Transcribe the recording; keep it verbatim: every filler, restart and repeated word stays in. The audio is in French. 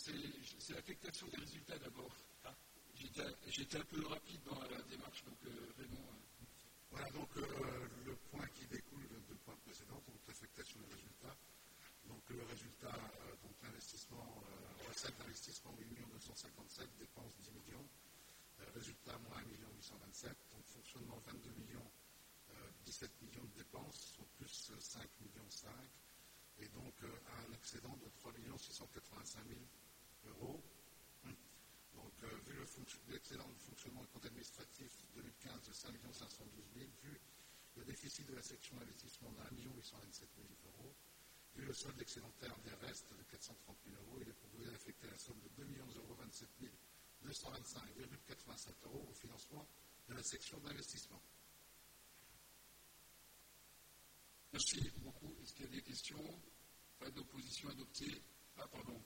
c'est l'affectation des résultats d'abord. Ah. J'étais, j'étais un peu rapide dans la démarche, donc euh, Raymond. Euh... Voilà, donc euh, le point qui découle du point précédent, donc l'affectation des résultats. Donc le résultat, euh, donc l'investissement, euh, recette d'investissement huit millions deux cent cinquante-sept, dépenses dix millions, euh, résultat moins un million huit cent vingt-sept, donc fonctionnement vingt-deux millions, euh, dix-sept millions de dépenses, sont plus euh, cinq millions cinq, et donc euh, un excédent de trois millions six cent quatre-vingt-cinq mille euros. Donc, euh, vu le fonction, l'excédent de fonctionnement et compte administratif deux mille quinze de cinq millions cinq cent douze mille, vu le déficit de la section d'investissement de un million huit cent vingt-sept mille euros, vu le solde excédentaire des restes de quatre cent trente mille euros, il est proposé d'affecter la somme de deux millions vingt-sept mille deux cent vingt-cinq virgule quatre-vingt-sept euros au financement de la section d'investissement. Merci beaucoup. Est-ce qu'il y a des questions? Pas d'opposition adoptée? Ah, pardon.